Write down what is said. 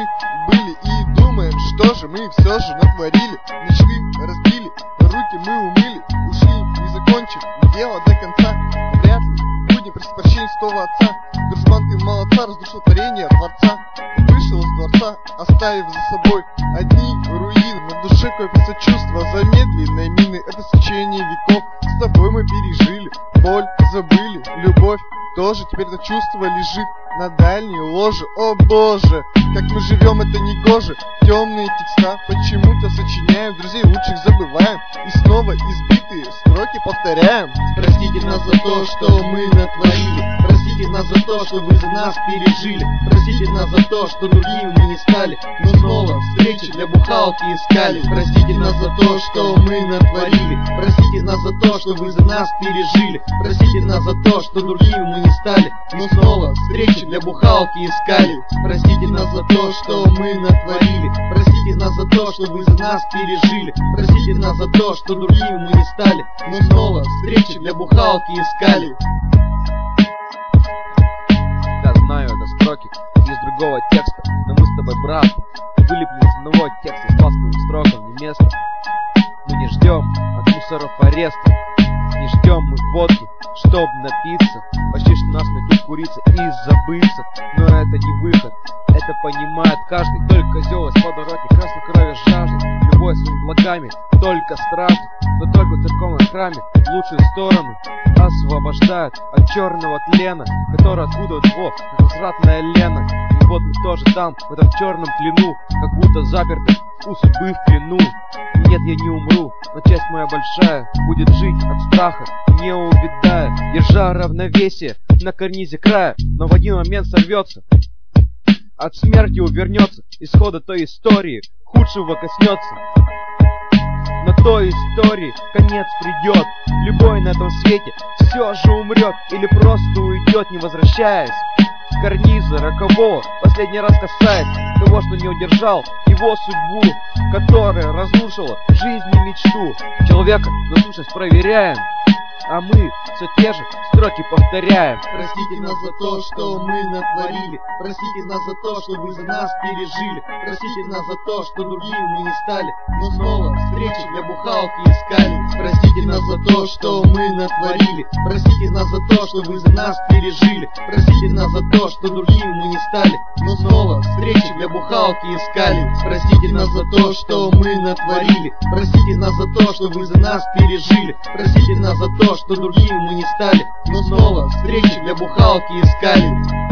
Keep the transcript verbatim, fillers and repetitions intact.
были и думаем, что же мы все же натворили. Мечты разбили, руки мы умыли, ушли, не закончив дело до конца. Вряд ли будем просить прощения святого отца. Дружбан, ты молодца, разрушил творение Творца. Вышел из дворца, оставив за собой одни руины. На душе копится чувство замедленной мины. Это сечение веков, с тобой мы пережили. Боль забыли, любовь тоже. Теперь это чувство лежит на дальней ложе. О боже, как мы живем, это не гоже. Темные текста почему-то сочиняем, друзей лучших забываем и снова избитые строки повторяем. Простите нас за то, что мы натворили. Простите нас за то, что вы за нас пережили. Простите нас за то, что другими мы не стали, но снова встречи для бухалки искали. Простите нас за то, что мы натворили. Простите нас за то, что вы за нас пережили. Простите нас за то, что другими мы не стали, но снова встречи для бухалки искали. Простите нас за то, что мы натворили. Простите нас за то, что вы за нас пережили. Простите нас за то, что другими мы не стали, но снова встречи для бухалки искали. Я знаю, это строки из другого текста, но мы с тобой, брат, вылепли из одного текста с ласковым строком не место. Мы не ждем от мусоров ареста, не ждем мы водки, чтоб напиться. Почти что нас найдут курица и забыться, но это не выход, это понимает каждый. Только козел из подворотни красной крови жаждет, любой своими благами только страждет. Но только в церковном храме в лучшую сторону освобождают от черного тлена, который откуда его развратная лена. И вот мы тоже там, в этом черном плену, как будто заперты у судьбы в плену. Нет, я не умру, но часть моя большая будет жить от страха, не увядая, держа равновесие на карнизе края, но в один момент сорвется, от смерти увернется, исхода той истории худшего коснется. На той истории конец придет, любой на этом свете все же умрет или просто уйдет, не возвращаясь. Карниза рокового последний раз касаясь того, что не удержал его судьбу, которая разрушила жизнь и мечту человека. На сущность проверяем, а мы все те же строки повторяем. Простите нас за то, что мы натворили. Простите нас за то, что вы за нас пережили. Простите нас за то, что другими мы не стали, но снова встречи для бухалки искали. Простите нас за то, что мы натворили. Простите нас за то, что вы за нас пережили. Простите нас за то, что другими мы не стали, но снова встречи для бухалки искали. Простите нас за то, что мы натворили. Простите нас за то, что вы за нас пережили. Простите нас за то, что другими мы не стали, но снова встречи для бухалки искали.